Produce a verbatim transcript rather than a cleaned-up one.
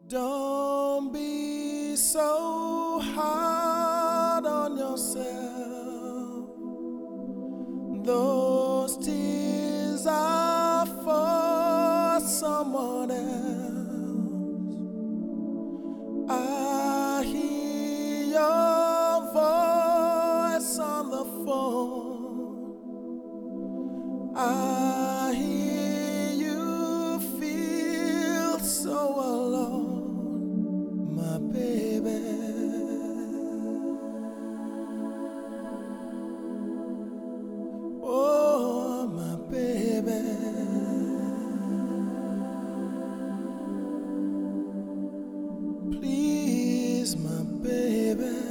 Don't be so hard on yourself. Those tears are for someone else. I hear your voice on the phone. I hear you feel so alone, my baby. Oh, my baby. Please, my baby.